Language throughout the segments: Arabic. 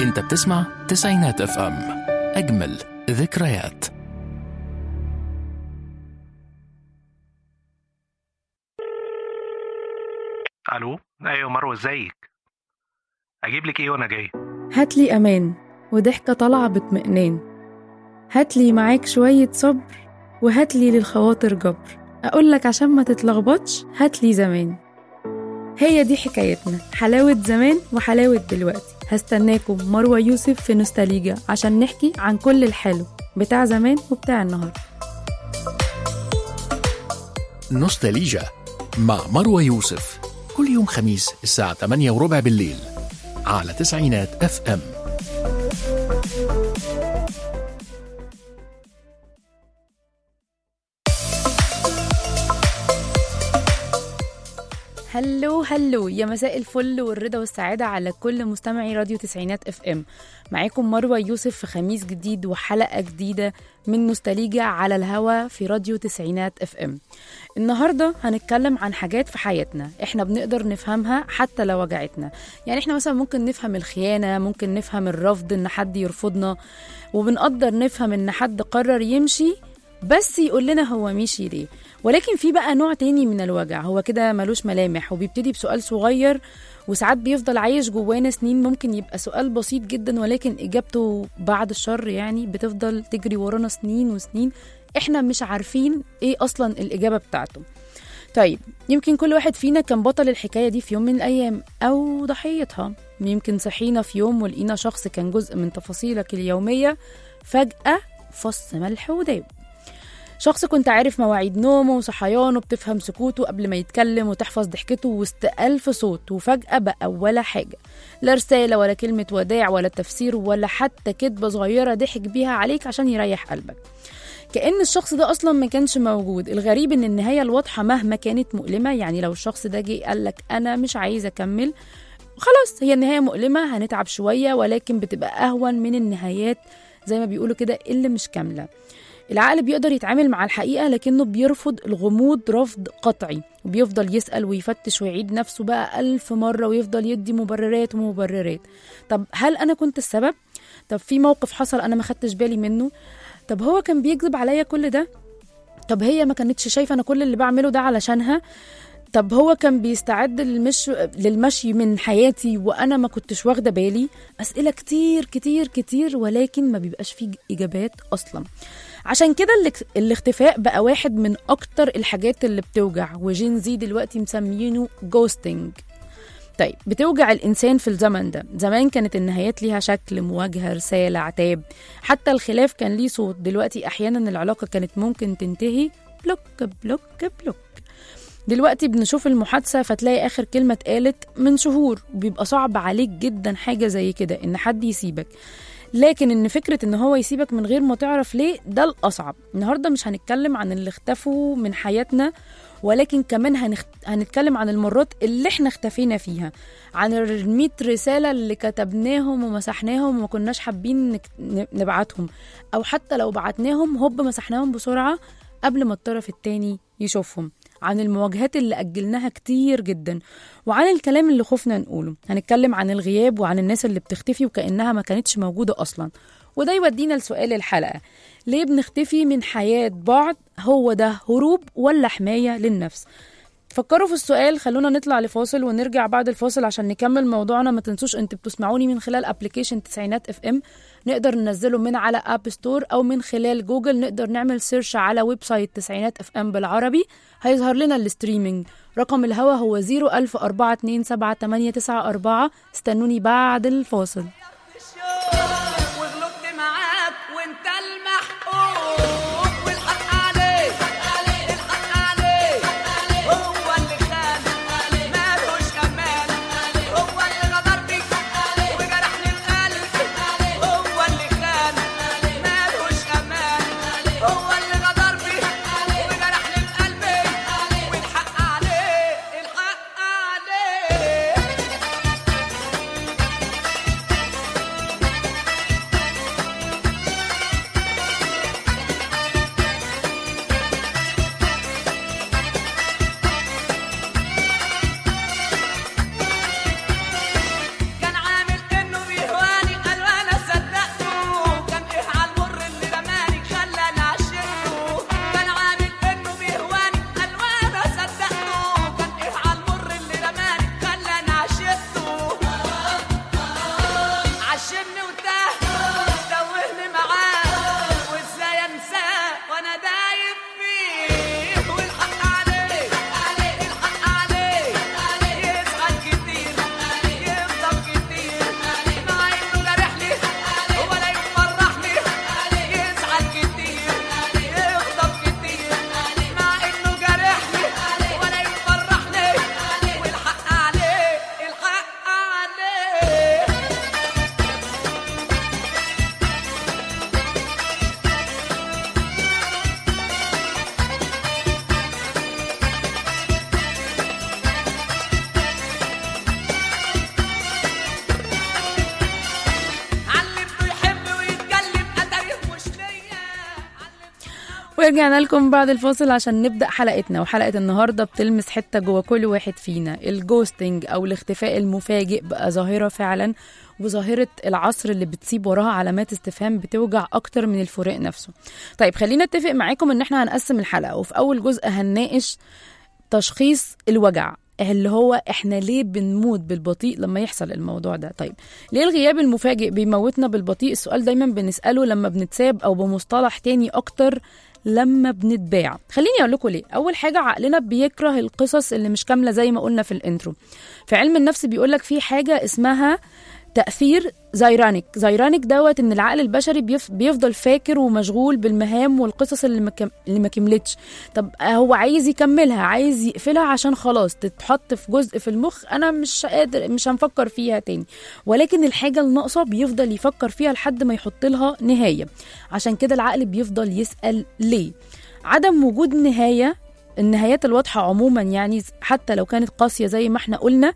انت بتسمع تسعينات اف ام، اجمل ذكريات. الو، ايوه مروه، ازيك؟ اجيب لك ايه وانا جاي؟ هاتلي أمان وضحكة طالعة باطمئنان، هاتلي معاك شوية صبر، وهاتلي للخواطر جبر، أقولك عشان ما تتلخبطش هاتلي زمان. هي دي حكايتنا، حلاوة زمان وحلاوة دلوقتي. هستناكم مروة يوسف في نوستاليجا عشان نحكي عن كل الحلو بتاع زمان وبتاع النهاردة. نوستاليجا مع مروة يوسف، كل يوم خميس الساعة 8:15 بالليل على تسعينات اف ام. هلو يا مساء الفل والرضا والسعادة على كل مستمعي راديو تسعينات اف ام. معاكم مروة يوسف في خميس جديد وحلقة جديدة من نوستاليجا على الهوا في راديو تسعينات اف ام. النهاردة هنتكلم عن حاجات في حياتنا احنا بنقدر نفهمها حتى لو وجعتنا. يعني احنا مثلا ممكن نفهم الخيانة، ممكن نفهم الرفض ان حد يرفضنا، وبنقدر نفهم ان حد قرر يمشي بس يقول لنا هو مشي ليه. ولكن في بقى نوع تاني من الوجع، هو كده ملوش ملامح وبيبتدي بسؤال صغير وساعات بيفضل عايش جوانا سنين. ممكن يبقى سؤال بسيط جدا ولكن إجابته بعد الشر يعني بتفضل تجري ورانا سنين وسنين، احنا مش عارفين ايه أصلا الإجابة بتاعته. طيب يمكن كل واحد فينا كان بطل الحكاية دي في يوم من الأيام أو ضحيتها. يمكن صحينا في يوم ولقينا شخص كان جزء من تفاصيلك اليومية فجأة فص ملح وداب. شخص كنت عارف مواعيد نومه وصحيانه، بتفهم سكوته قبل ما يتكلم وتحفظ ضحكته وسط ألف صوت، وفجأة بقى ولا حاجة، لا رسالة ولا كلمة وداع ولا تفسير ولا حتى كدبة صغيرة ضحك بيها عليك عشان يريح قلبك. كأن الشخص ده أصلا ما كانش موجود. الغريب إن النهاية الواضحة مهما كانت مؤلمة، يعني لو الشخص ده جه قالك أنا مش عايز أكمل، خلاص هي النهاية مؤلمة، هنتعب شوية ولكن بتبقى أهون من النهايات زي ما بيقولوا كده اللي مش كاملة. العقل بيقدر يتعامل مع الحقيقة لكنه بيرفض الغموض رفض قطعي، وبيفضل يسأل ويفتش ويعيد نفسه بقى 1000 مرة ويفضل يدي مبررات ومبررات. طب هل أنا كنت السبب؟ طب في موقف حصل أنا ما خدتش بالي منه؟ طب هو كان بيكذب عليا كل ده؟ طب هي ما كانتش شايفة أنا كل اللي بعمله ده علشانها؟ طب هو كان بيستعد للمشي من حياتي وأنا ما كنتش واخدة بالي؟ أسئلة كتير كتير كتير ولكن ما بيبقاش فيه إجابات أصلا. عشان كده الاختفاء بقى واحد من أكتر الحاجات اللي بتوجع، وجين زي دلوقتي مسميينه جوستنج. طيب بتوجع الإنسان في الزمن ده. زمان كانت النهايات ليها شكل، مواجهة، رسالة، عتاب، حتى الخلاف كان ليه صوت. دلوقتي أحيانا العلاقة كانت ممكن تنتهي بلوك بلوك بلوك. دلوقتي بنشوف المحادثة فتلاقي آخر كلمة اتقالت من شهور، وبيبقى صعب عليك جدا حاجة زي كده إن حد يسيبك. لكن إن فكرة إن هو يسيبك من غير ما تعرف ليه ده الأصعب. النهاردة مش هنتكلم عن اللي اختفوا من حياتنا، ولكن كمان هنتكلم عن المرات اللي احنا اختفينا فيها، عن 100 رسالة اللي كتبناهم ومسحناهم وما كناش حابين نبعتهم، أو حتى لو بعتناهم هوب مسحناهم بسرعة قبل ما الطرف التاني يشوفهم، عن المواجهات اللي أجلناها كتير جدا، وعن الكلام اللي خفنا نقوله. هنتكلم عن الغياب وعن الناس اللي بتختفي وكأنها ما كانتش موجودة أصلا. وده يودينا لسؤال الحلقة، ليه بنختفي من حياة بعض؟ هو ده هروب ولا حماية للنفس؟ فكروا في السؤال. خلونا نطلع لفاصل ونرجع بعد الفاصل عشان نكمل موضوعنا. ما تنسوش انت بتسمعوني من خلال ابليكيشن تسعينات اف ام، نقدر ننزله من على اب ستور او من خلال جوجل. نقدر نعمل سيرش على ويب سايت تسعينات اف ام بالعربي، هيظهر لنا الاستريمينج. رقم الهوا هو 010427894. استنوني بعد الفاصل. ورجعنا لكم بعد الفاصل عشان نبدأ حلقتنا. وحلقة النهاردة بتلمس حتة جوه كل واحد فينا. الجوستنج أو الاختفاء المفاجئ بقى ظاهرة فعلا، وظاهرة العصر اللي بتسيب وراها علامات استفهام بتوجع أكتر من الفراق نفسه. طيب خلينا اتفق معاكم إن احنا هنقسم الحلقة، وفي أول جزء هنناقش تشخيص الوجع، اللي هو احنا ليه بنموت بالبطيء لما يحصل الموضوع ده. طيب ليه الغياب المفاجئ بيموتنا بالبطيء؟ السؤال دايما بنسأله لما بنتساب، او بمصطلح تاني اكتر لما بنتباع. خليني اقول لكم ليه. اول حاجة، عقلنا بيكره القصص اللي مش كاملة زي ما قلنا في الانترو. في علم النفس بيقولك في حاجة اسمها تأثير زيرانيك دوت، ان العقل البشري بيفضل فاكر ومشغول بالمهام والقصص اللي ما كملتش. طب هو عايز يكملها، عايز يقفلها عشان خلاص تتحط في جزء في المخ انا مش قادر، مش هنفكر فيها تاني. ولكن الحاجة الناقصة بيفضل يفكر فيها لحد ما يحط لها نهاية. عشان كده العقل بيفضل يسأل ليه. عدم وجود نهاية، النهايات الواضحة عموما يعني حتى لو كانت قاسية زي ما احنا قلنا،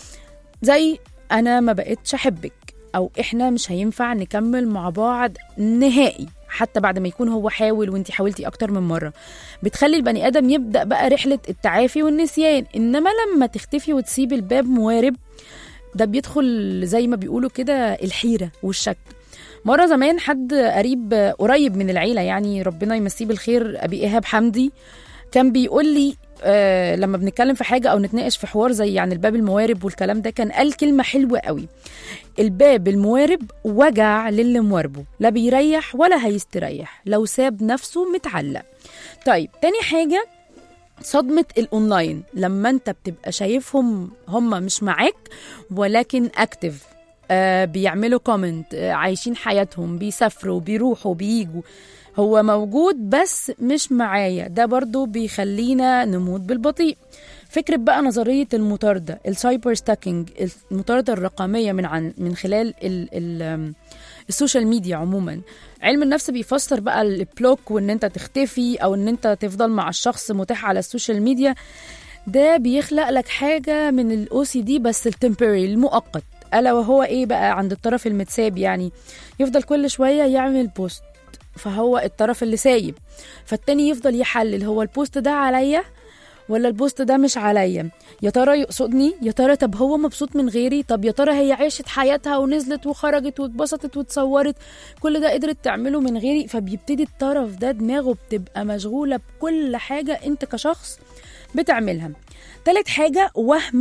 زي أنا ما بقتش أحبك، أو إحنا مش هينفع نكمل مع بعض نهائي، حتى بعد ما يكون هو حاول وانتي حاولتي أكتر من مرة، بتخلي البني آدم يبدأ بقى رحلة التعافي والنسيان. إنما لما تختفي وتسيب الباب موارب، ده بيدخل زي ما بيقولوا كده الحيرة والشك. مرة زمان حد قريب من العيلة، يعني ربنا يمسيه بالخير، أبي إيهاب حمدي، كان بيقول لي لما بنتكلم في حاجة أو نتناقش في حوار زي يعني الباب الموارب والكلام ده، كان قال كلمة حلوة قوي: الباب الموارب وجع للي مواربه، لا بيريح ولا هيستريح لو ساب نفسه متعلق. طيب تاني حاجة، صدمة الأونلاين، لما أنت بتبقى شايفهم هم مش معاك ولكن أكتف، بيعملوا كومنت، عايشين حياتهم، بيسافروا بيروحوا بييجوا، هو موجود بس مش معايا. ده برضو بيخلينا نموت بالبطيء. فكرة بقى نظرية المطاردة، السايبر ستاكينج، المطاردة الرقمية من خلال السوشيال ميديا عموما. علم النفس بيفسر بقى البلوك، وان انت تختفي او ان انت تفضل مع الشخص متاح على السوشيال ميديا، ده بيخلق لك حاجة من الOCD بس التمبري، المؤقت، ألا وهو ايه بقى؟ عند الطرف المتساب، يعني يفضل كل شوية يعمل بوست، فهو الطرف اللي سايب، فالتاني يفضل يحلل هو البوست ده عليا ولا البوست ده مش عليا، يا ترى يقصدني، يا ترى طب هو مبسوط من غيري، طب يا ترى هي عاشت حياتها ونزلت وخرجت واتبسطت وتصورت، كل ده قدرت تعمله من غيري. فبيبتدي الطرف ده دماغه بتبقى مشغولة بكل حاجة انت كشخص بتعملها. تالت حاجة، وهم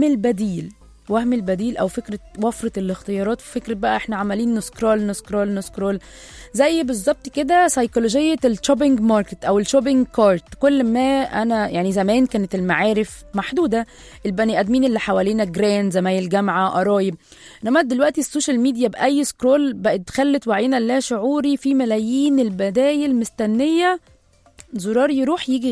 البديل او فكره وفره الاختيارات. فكره بقى احنا عمالين نسكرول زي بالظبط كده سيكولوجيه الشوبينج ماركت او الشوبينج كارت. كل ما انا يعني زمان كانت المعارف محدوده، البني ادمين اللي حوالينا جيران، زمايل جامعه، قرايب، انما دلوقتي السوشيال ميديا باي سكرول بقت خلت وعينا اللا شعوري في ملايين البدايل مستنيه زرار يروح يجي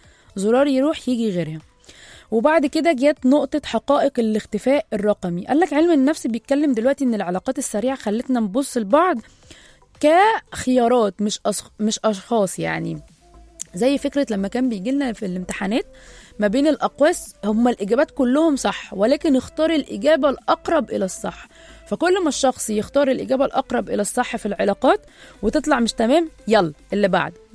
غيرها. وبعد كده جت نقطة حقائق الاختفاء الرقمي. قالك علم النفس بيتكلم دلوقتي ان العلاقات السريعة خلتنا نبص لبعض كخيارات مش أشخاص. يعني زي فكرة لما كان بيجيلنا في الامتحانات ما بين الأقواس، هم الإجابات كلهم صح، ولكن اختار الإجابة الأقرب إلى الصح. فكل ما الشخص يختار الإجابة الأقرب إلى الصح في العلاقات وتطلع مش تمام، يلا اللي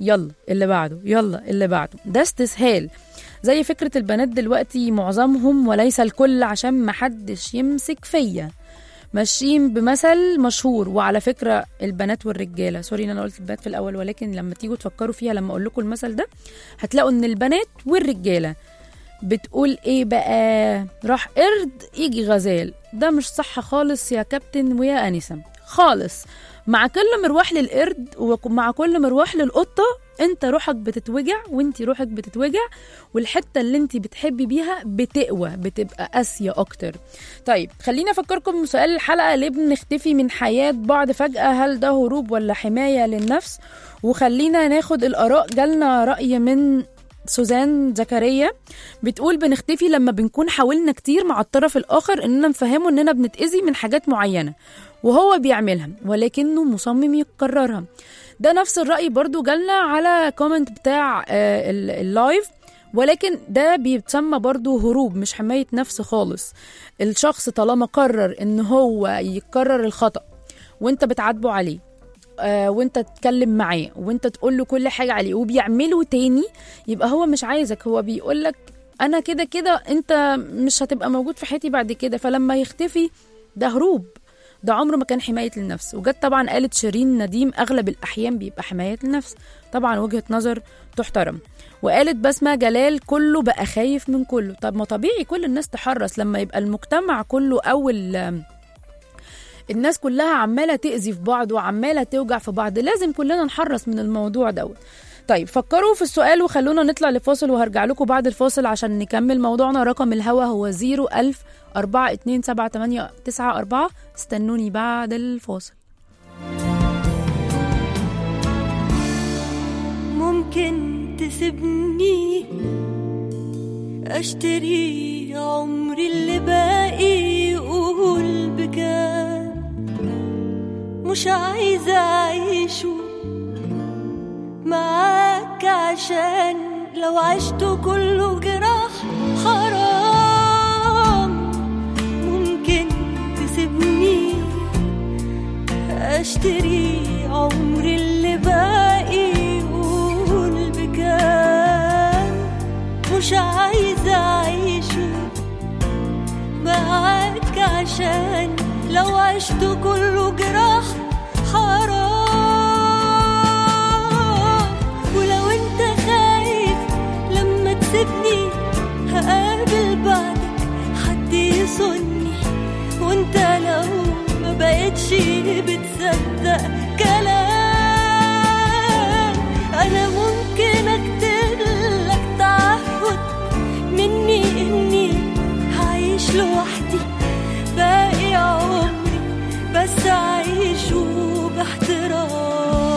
بعده، ده استسهال. زي فكرة البنات دلوقتي معظمهم وليس الكل، عشان محدش يمسك فيا، ماشيين بمثل مشهور. وعلى فكرة البنات والرجالة، سوري ان انا قلت البنات في الاول، ولكن لما تيجوا تفكروا فيها لما اقول لكم المثل ده هتلاقوا ان البنات والرجالة بتقول ايه بقى؟ راح قرد يجي غزال. ده مش صح خالص يا كابتن ويا انسة خالص. مع كل مروح للقرد ومع كل مروح للقطة انت روحك بتتوجع وانتي روحك بتتوجع، والحتة اللي انتي بتحبي بيها بتقوى، بتبقى قاسية اكتر. طيب خلينا افكركم بسؤال الحلقة: ليه بنختفي من حياة بعض فجأة؟ هل ده هروب ولا حماية للنفس؟ وخلينا ناخد الآراء. جالنا رأي من سوزان زكريا بتقول بنختفي لما بنكون حاولنا كتير مع الطرف الآخر اننا نفهمه اننا بنتأذي من حاجات معينة وهو بيعملها ولكنه مصمم يكررها. ده نفس الرأي برضو جالنا على كومنت بتاع اللايف، ولكن ده بيتسمى برضو هروب مش حماية نفس خالص. الشخص طالما قرر ان هو يكرر الخطأ وانت بتعاتبه عليه وانت تتكلم معاه وانت تقول له كل حاجه عليه وبيعمله تاني، يبقى هو مش عايزك، هو بيقول لك انا كده كده انت مش هتبقى موجود في حياتي بعد كده. فلما يختفي ده هروب، ده عمره ما كان حمايه للنفس. وجت طبعا قالت شيرين نديم اغلب الاحيان بيبقى حمايه للنفس، طبعا وجهه نظر تحترم. وقالت بسمة جلال كله بقى خايف من كله. طب ما طبيعي كل الناس تحرص لما يبقى المجتمع كله او الناس كلها عماله تأذي في بعض وعماله توجع في بعض، لازم كلنا نحرص من الموضوع دوت. طيب فكروا في السؤال وخلونا نطلع لفاصل وهرجع لكم بعد الفاصل عشان نكمل موضوعنا. رقم الهوا هو 010427894. استنوني بعد الفاصل. ممكن تسيبني اشتري عمري اللي باقي، قول بجد مش عايزة اعيشه معاك، عشان لو عشته كله جراح حرام. ممكن تسيبني اشتري عمري اللي باقي، قول بجد مش عايزة اعيشه معاك، عشان لو عشته كله جراح حرام. ولو انت خايف لما تسيبني هقابل بعدك حد يصني، وانت لو ما بقتش بتصدق كلام، انا ممكن اكتب لك تعهد مني اني هعيش لوحدي باقي عمري، بس اعيشه باحترام.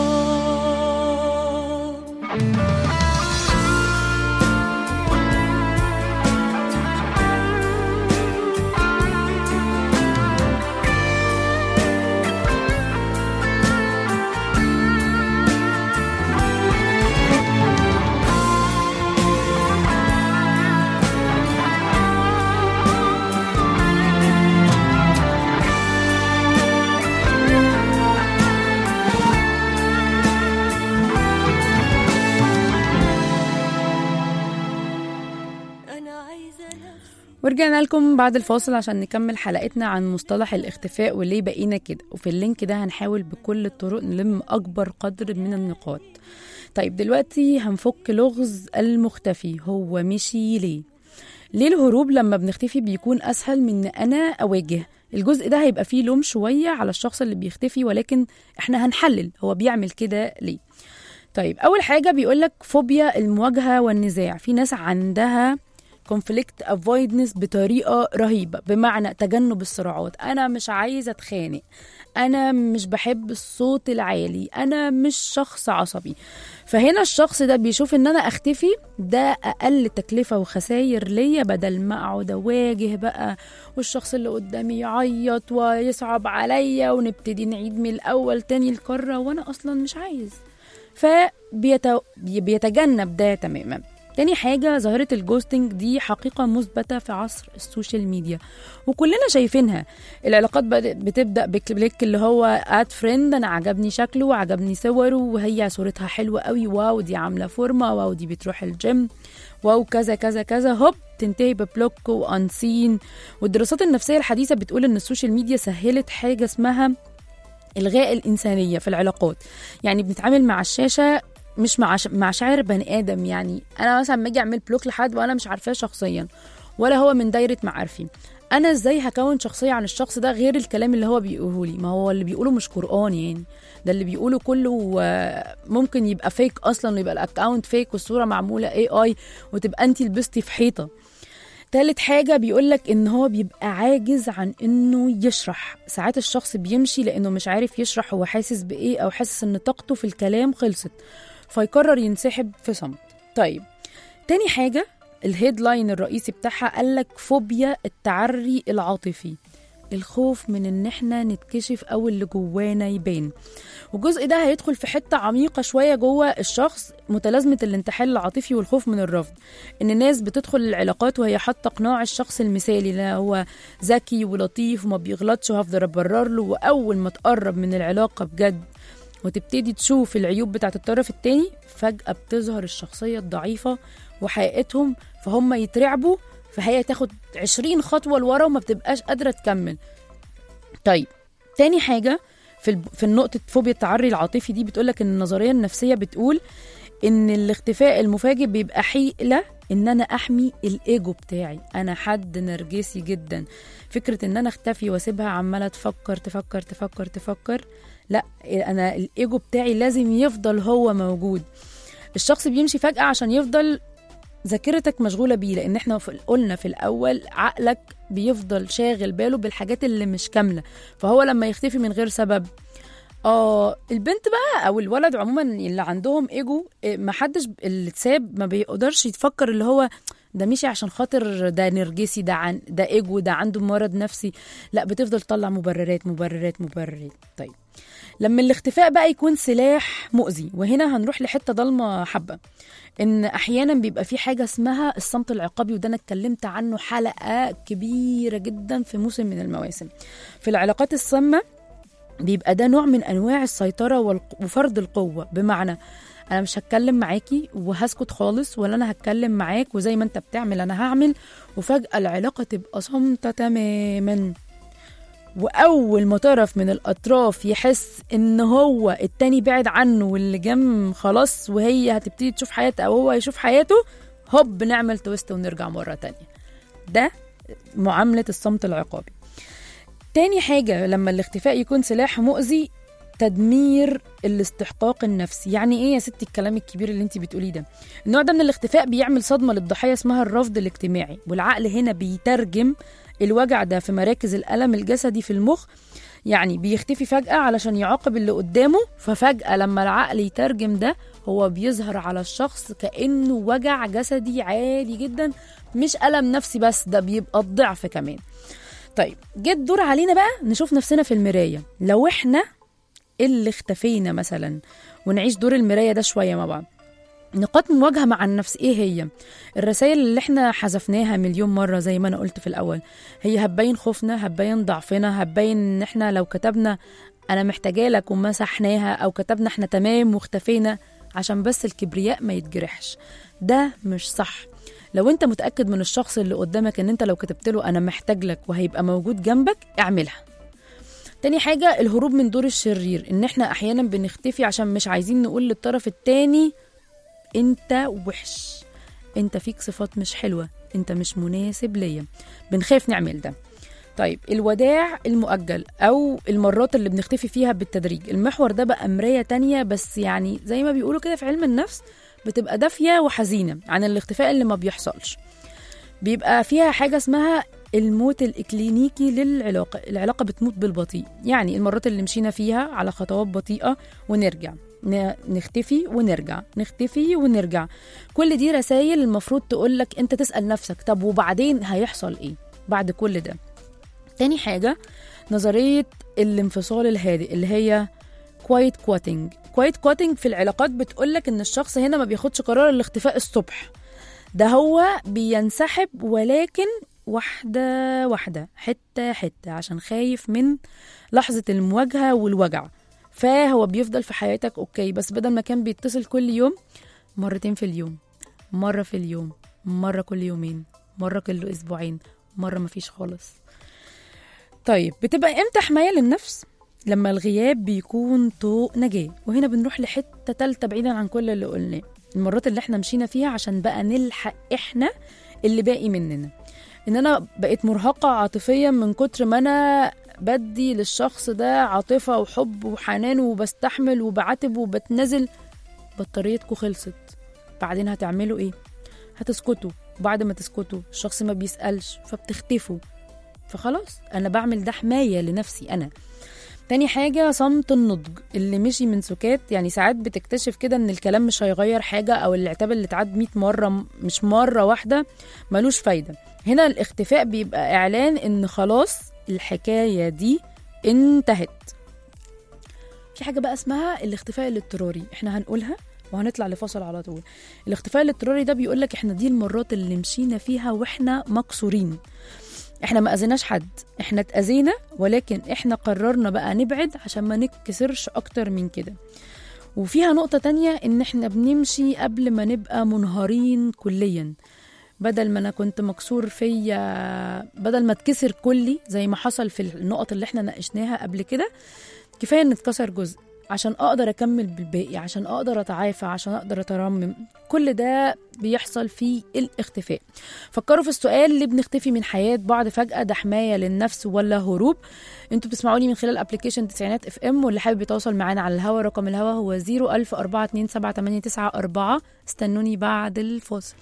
ورجعنا لكم بعد الفاصل عشان نكمل حلقتنا عن مصطلح الاختفاء وليه بقينا كده. وفي اللينك ده هنحاول بكل الطرق نلم أكبر قدر من النقاط. طيب دلوقتي هنفك لغز المختفي. هو مشي ليه؟ ليه الهروب لما بنختفي بيكون أسهل من أنا أواجه؟ الجزء ده هيبقى فيه لوم شوية على الشخص اللي بيختفي، ولكن احنا هنحلل هو بيعمل كده ليه. طيب أول حاجة بيقولك فوبيا المواجهة والنزاع. في ناس عندها conflict avoidance بطريقة رهيبة، بمعنى تجنب الصراعات. أنا مش عايزة أتخانق، أنا مش بحب الصوت العالي، أنا مش شخص عصبي. فهنا الشخص ده بيشوف إن أنا أختفي ده أقل تكلفة وخسائر ليا، بدل ما أقعد أواجه بقى والشخص اللي قدامي يعيط ويصعب عليا ونبتدي نعيد من الأول تاني الكرة وأنا أصلا مش عايز. فبيتجنب ده تماما. تاني حاجة ظاهرة الجوستنج دي حقيقة مثبتة في عصر السوشيال ميديا وكلنا شايفينها. العلاقات بتبدأ بكليك اللي هو اد فريند، انا عجبني شكله وعجبني صوره وهي صورتها حلوة قوي، واو دي عاملة فورمة، واو دي بتروح الجيم، واو كذا كذا كذا، هوب تنتهي ببلوك وانسين. والدراسات النفسية الحديثة بتقول ان السوشيال ميديا سهلت حاجة اسمها الغاء الإنسانية في العلاقات. يعني بنتعامل مع الشاشة مش مع شعر بني آدم. يعني أنا مثلا ما أجي أعمل بلوك لحد وأنا مش عارفاه شخصيا ولا هو من دايرة معارفي، أنا إزاي هكون شخصية عن الشخص ده غير الكلام اللي هو بيقوله لي؟ ما هو اللي بيقوله مش قرآن، يعني ده اللي بيقوله كله ممكن يبقى فيك أصلا، ويبقى الأكاونت فيك والصورة معمولة AI وتبقى أنتي لبستي في حيطة. تالت حاجة بيقولك إن هو بيبقى عاجز عن إنه يشرح. ساعات الشخص بيمشي لأنه مش عارف يشرح هو حاسس بإيه، أو حاسس إن طاقته في الكلام خلصت، فيقرر ينسحب في صمت. طيب تاني حاجة الهيدلاين الرئيسي بتاعها قالك فوبيا التعري العاطفي، الخوف من ان احنا نتكشف او اللي جوانا يبان. والجزء ده هيدخل في حتة عميقة شوية جوه الشخص، متلازمة الانتحال العاطفي والخوف من الرفض. ان الناس بتدخل العلاقات وهي حاطة قناع الشخص المثالي اللي هو ذكي ولطيف وما بيغلطش وهفضل ابرر له، واول ما تقرب من العلاقة بجد وتبتدي تشوف العيوب بتاعة الطرف التاني، فجأة بتظهر الشخصية الضعيفة وحقيقتهم، فهم يترعبوا، فهي تاخد 20 خطوة لورا وما بتبقاش قادرة تكمل. طيب تاني حاجة في النقطة فوبيا التعري العاطفي دي، بتقولك ان النظرية النفسية بتقول ان الاختفاء المفاجئ بيبقى حيلة ان انا احمي الايجو بتاعي. انا حد نرجسي جدا، فكرة ان انا اختفي واسيبها عمالة تفكر، لا، انا الايجو بتاعي لازم يفضل هو موجود. الشخص بيمشي فجأة عشان يفضل ذاكرتك مشغولة بيه، لان احنا قلنا في الاول عقلك بيفضل شاغل باله بالحاجات اللي مش كاملة، فهو لما يختفي من غير سبب، البنت بقى او الولد عموما اللي عندهم ايجو، ما حدش اللي اتساب ما بيقدرش يتفكر اللي هو ده مشي عشان خاطر ده نرجسي، ده ايجو، ده عنده مرض نفسي، لا، بتفضل تطلع مبررات. طيب لما الاختفاء بقى يكون سلاح مؤذي، وهنا هنروح لحتة ضلمة حبة، ان احيانا بيبقى في حاجة اسمها الصمت العقابي، وده انا اتكلمت عنه حلقة كبيرة جدا في موسم من المواسم. في العلاقات السامة بيبقى ده نوع من أنواع السيطرة وفرض القوة، بمعنى أنا مش هتكلم معاكي وهسكت خالص، ولا أنا هتكلم معاك وزي ما أنت بتعمل أنا هعمل، وفجأة العلاقة تبقى صامتة تماما. وأول ما طرف من الأطراف يحس إن هو التاني بعد عنه واللي جنب خلاص، وهي هتبتدي تشوف حياتها أو هو يشوف حياته، هوب نعمل تويست ونرجع مرة تانية. ده معاملة الصمت العقابي. تاني حاجة لما الاختفاء يكون سلاح مؤذي، تدمير الاستحقاق النفسي. يعني ايه يا ستي الكلام الكبير اللي انتي بتقوليه ده؟ النوع ده من الاختفاء بيعمل صدمة للضحية اسمها الرفض الاجتماعي، والعقل هنا بيترجم الوجع ده في مراكز الألم الجسدي في المخ. يعني بيختفي فجأة علشان يعاقب اللي قدامه، ففجأة لما العقل يترجم ده هو بيظهر على الشخص كأنه وجع جسدي عادي جدا، مش ألم نفسي بس، ده بيبقى الضعف كمان. طيب جت دور علينا بقى نشوف نفسنا في المراية. لو احنا اللي اختفينا مثلا، ونعيش دور المراية ده شوية مع بعض. نقاط مواجهة مع النفس ايه هي؟ الرسائل اللي احنا حذفناها مليون مرة زي ما انا قلت في الاول، هي هتبين خوفنا، هتبين ضعفنا، هتبين ان احنا لو كتبنا انا محتاجة لك ومسحناها، او كتبنا احنا تمام واختفينا عشان بس الكبرياء ما يتجرحش. ده مش صح. لو انت متأكد من الشخص اللي قدامك ان انت لو كتبت له انا محتاج لك وهيبقى موجود جنبك، اعملها. تاني حاجة الهروب من دور الشرير، ان احنا احيانا بنختفي عشان مش عايزين نقول للطرف التاني انت وحش، انت فيك صفات مش حلوة، انت مش مناسب ليا، بنخاف نعمل ده. طيب الوداع المؤجل او المرات اللي بنختفي فيها بالتدريج، المحور ده بقى مراية تانية، بس يعني زي ما بيقولوا كده في علم النفس بتبقى دافية وحزينة عن الاختفاء اللي ما بيحصلش. بيبقى فيها حاجة اسمها الموت الإكلينيكي للعلاقة، العلاقة بتموت بالبطيء. يعني المرات اللي مشينا فيها على خطوات بطيئة ونرجع، نختفي ونرجع، نختفي ونرجع، كل دي رسائل المفروض تقولك انت تسأل نفسك طب وبعدين هيحصل ايه بعد كل ده. تاني حاجة نظرية الانفصال الهادئ اللي هي quiet quitting في العلاقات، بتقولك ان الشخص هنا ما بياخدش قرار الاختفاء الصبح، ده هو بينسحب ولكن واحدة واحدة، حتة حتة، عشان خايف من لحظة المواجهة والوجع. فهو بيفضل في حياتك اوكي، بس بدل ما كان بيتصل كل يوم، مرتين في اليوم، مرة في اليوم، مرة كل يومين، مرة كل اسبوعين، مرة مفيش خالص. طيب بتبقى امتى حماية للنفس؟ لما الغياب بيكون طوق نجاة. وهنا بنروح لحتة تالتة بعيدا عن كل اللي قلناه، المرات اللي احنا مشينا فيها عشان بقى نلحق احنا اللي باقي مننا. ان انا بقيت مرهقة عاطفيا من كتر ما انا بدي للشخص ده عاطفة وحب وحنان وبستحمل وبعاتب وبتنزل، بطاريتكم خلصت، بعدين هتعملوا ايه؟ هتسكتوا، وبعد ما تسكتوا الشخص ما بيسألش فبتختفوا، فخلاص انا بعمل ده حماية لنفسي انا. تاني حاجة صمت النضج اللي مشي من سكات. يعني ساعات بتكتشف كده ان الكلام مش هيغير حاجة، او العتاب اللي اتعاد 100 مرة مش مرة واحدة ملوش فايدة. هنا الاختفاء بيبقى اعلان ان خلاص الحكاية دي انتهت. في حاجة بقى اسمها الاختفاء الاضطراري، احنا هنقولها وهنطلع لفاصل على طول. الاختفاء الاضطراري ده بيقولك احنا دي المرات اللي مشينا فيها واحنا مكسورين، احنا ما اذيناش حد، احنا اتأذينا، ولكن احنا قررنا بقى نبعد عشان ما نتكسرش اكتر من كده. وفيها نقطة تانية ان احنا بنمشي قبل ما نبقى منهارين كليا. بدل ما انا كنت مكسور فيا، بدل ما اتكسر كلي زي ما حصل في النقط اللي احنا ناقشناها قبل كده، كفاية ان اتكسر جزء عشان اقدر اكمل بالباقي، عشان اقدر اتعافى، عشان اقدر اترمم. كل ده بيحصل في الاختفاء. فكروا في السؤال، اللي بنختفي من حياة بعض فجأة، ده حماية للنفس ولا هروب؟ انتوا بتسمعوني من خلال ابلكيشن تسعينات اف ام، واللي حابب يتواصل معانا على الهوا، رقم الهوا هو 01042788994. استنوني بعد الفاصل.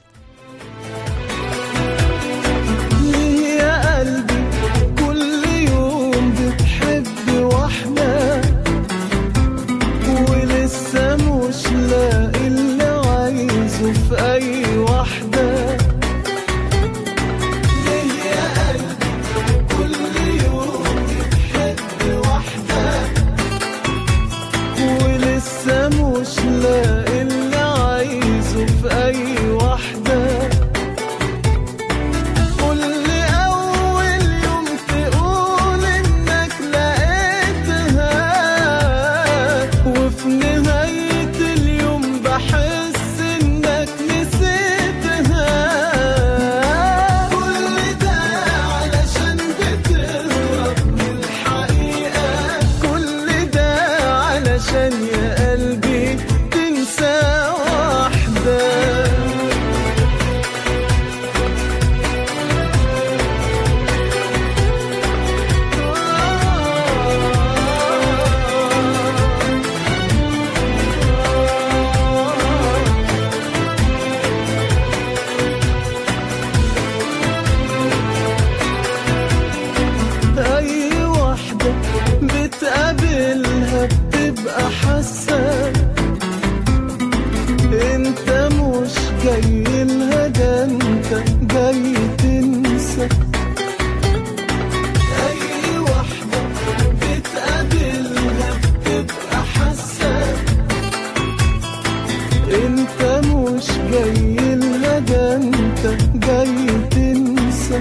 يا قلبي كل يوم بتحب واحدة ولسه مش لاقي اللي عايزه في أي واحدة. ليه يا قلبي كل يوم بتحب واحدة ولسه مش لاقي اللي عايزه في أي واحدة. بتقابلها بتبقى حاسة انت مش جاي لها، ده انت جاي تنسى. اي واحدة بتقابلها بتبقى حاسة انت مش جاي لها، ده انت جاي تنسى.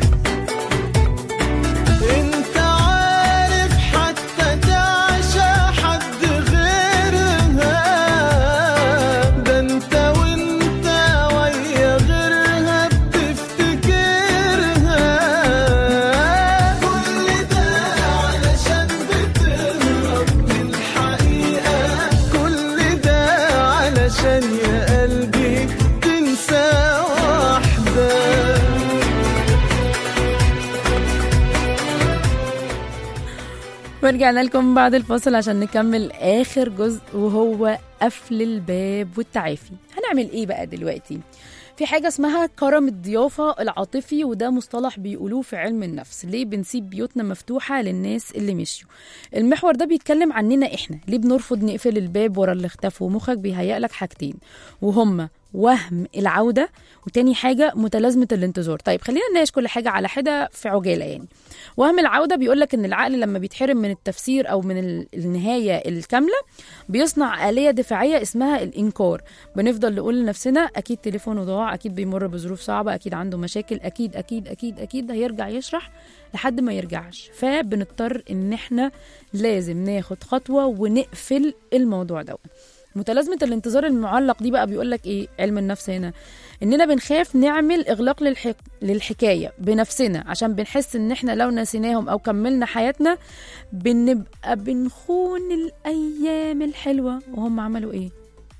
ورجعنا لكم بعد الفاصل عشان نكمل آخر جزء، وهو قفل الباب والتعافي. هنعمل إيه بقى دلوقتي؟ في حاجة اسمها كرم الضيافة العاطفي، وده مصطلح بيقولوه في علم النفس. ليه بنسيب بيوتنا مفتوحة للناس اللي مشيوا؟ المحور ده بيتكلم عننا إحنا. ليه بنرفض نقفل الباب ورا اللي اختفوا؟ مخك بيهيألك حاجتين، وهما وهم العودة، وتاني حاجة متلازمة الانتظار. طيب خلينا نناقش كل حاجة على حدة في عجالة. يعني وهم العودة بيقولك إن العقل لما بيتحرم من التفسير أو من النهاية الكاملة بيصنع آلية دفاعية اسمها الإنكار. بنفضل نقول لنفسنا أكيد تليفونه ضاع، أكيد بيمر بظروف صعبة، أكيد عنده مشاكل، أكيد أكيد أكيد أكيد هيرجع يشرح، لحد ما يرجعش. فبنضطر إن إحنا لازم ناخد خطوة ونقفل الموضوع ده. متلازمة الانتظار المعلق دي بقى بيقولك إيه علم النفس هنا؟ إننا بنخاف نعمل إغلاق للحكاية بنفسنا، عشان بنحس إن إحنا لو نسيناهم أو كملنا حياتنا بنبقى بنخون الأيام الحلوة. وهم عملوا إيه؟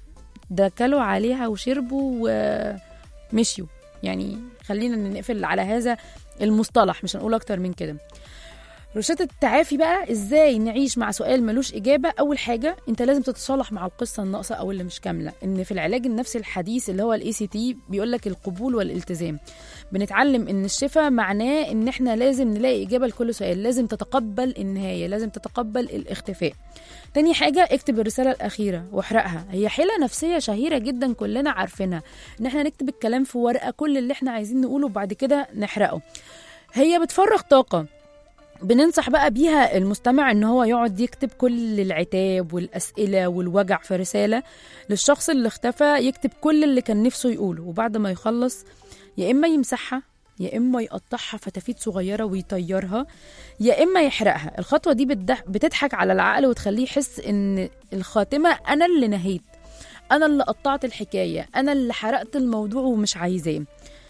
ده كلوا عليها وشربوا ومشيوا. يعني خلينا نقفل على هذا المصطلح، مش هنقول أكتر من كده. روشتة التعافي بقى ازاي نعيش مع سؤال ملوش إجابة؟ أول حاجة انت لازم تتصالح مع القصة الناقصة أو اللي مش كاملة. إن في العلاج النفسي الحديث اللي هو ACT بيقولك القبول والالتزام. بنتعلم إن الشفاء معناه إن احنا لازم نلاقي إجابة لكل سؤال، لازم تتقبل النهاية، لازم تتقبل الاختفاء. تاني حاجة اكتب الرسالة الأخيرة واحرقها. هي حيلة نفسية شهيرة جدا كلنا عارفينها، إن احنا نكتب الكلام في ورقة كل اللي احنا عايزين نقوله وبعد كده نحرقه. هي بتفرغ طاقة. بننصح بقى بيها المستمع ان هو يقعد يكتب كل العتاب والأسئلة والوجع في رسالة للشخص اللي اختفى، يكتب كل اللي كان نفسه يقوله، وبعد ما يخلص يا إما يمسحها يا إما يقطعها فتافيت صغيرة ويطيرها، يا إما يحرقها. الخطوة دي بتضحك على العقل وتخليه يحس إن الخاتمة أنا اللي نهيت، أنا اللي قطعت الحكاية، أنا اللي حرقت الموضوع ومش عايزاه.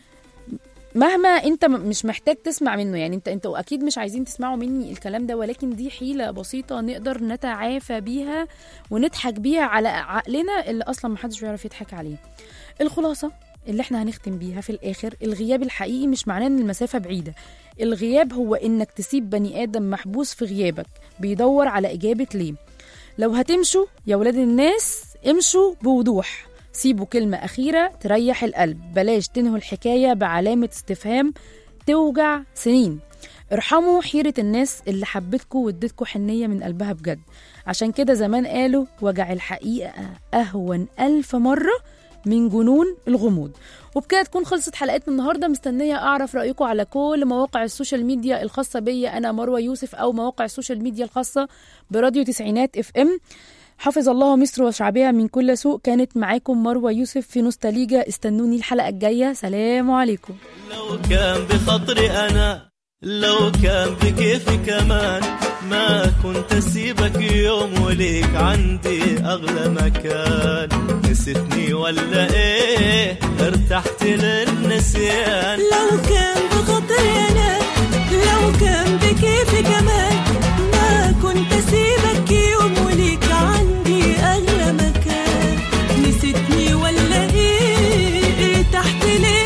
مهما انت مش محتاج تسمع منه، يعني انتوا اكيد مش عايزين تسمعوا مني الكلام ده، ولكن دي حيلة بسيطة نقدر نتعافى بيها ونضحك بيها على عقلنا اللي اصلا محدش بيعرف يضحك عليه. الخلاصة اللي احنا هنختم بيها في الاخر، الغياب الحقيقي مش معناه ان المسافة بعيدة. الغياب هو انك تسيب بني ادم محبوس في غيابك بيدور على اجابة ليه. لو هتمشوا يا ولاد الناس امشوا بوضوح، سيبوا كلمة أخيرة تريح القلب، بلاش تنهوا الحكاية بعلامة استفهام توجع سنين. ارحموا حيرة الناس اللي حبتكوا وادتكوا حنية من قلبها بجد. عشان كده زمان قالوا وجع الحقيقة أهون 1000 مرة من جنون الغموض. وبكده تكون خلصت حلقتنا النهاردة. مستنية أعرف رأيكم على كل مواقع السوشيال ميديا الخاصة بيا أنا مروة يوسف، أو مواقع السوشيال ميديا الخاصة براديو تسعينات FM. حافظ الله مصر وشعبها من كل سوء. كانت معاكم مروة يوسف في نوستاليجا. استنوني الحلقة الجاية. سلام عليكم. لو كان بخاطري أنا، لو كان بكيفي كمان، ما كنت أسيبك يوم وليك عندي أغلى مكان. نسيتني ولا إيه؟ ارتحت للنسيان. لو كان بخاطري أنا، لو كان بكيفي كمان، ما كنت أسيبك يوم وليك عندي أغلى مكان. نسيتني ولا إيه؟ تحت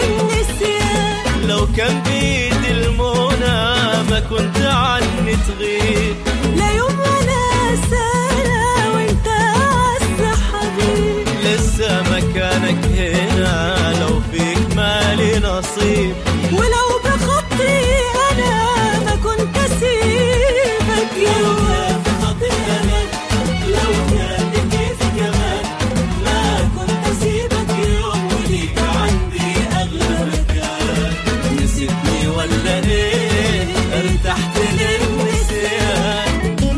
للنسيان. لو كان بيدي المنى ما كنت عني تغيب، لا يوم ولا سنة وانت أعز حبيب. لسه مكانك هنا لو فيك مالي نصيب. ولو بخطي أنا ما كنت أسيبك يوم. لو كان بخطي أنا، لو كان بكيفي كمان، ما كنت أسيبك يوم وليك عندي أغلى مكان. نسيتني ولا إيه؟ ارتحت للنسيان.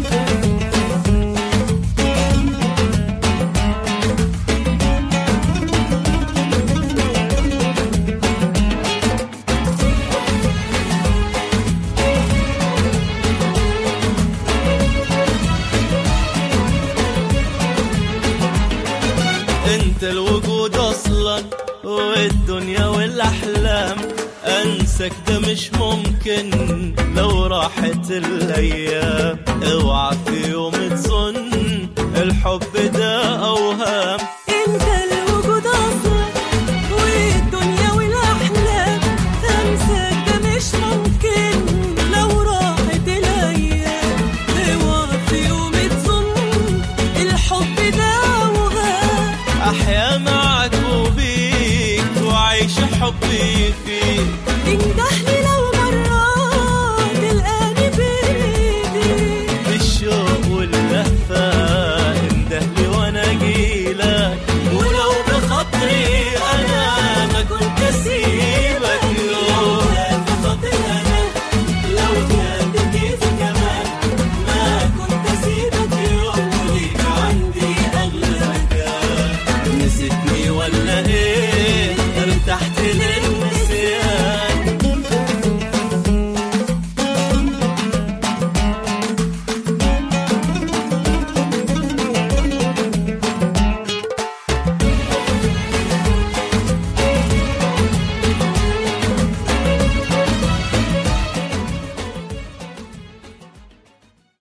انت الوجود اصلا والدنيا والاحلام، انسك ده مش ممكن لو راحت الايام. اوعى في يوم تظن الحب ده اوهام،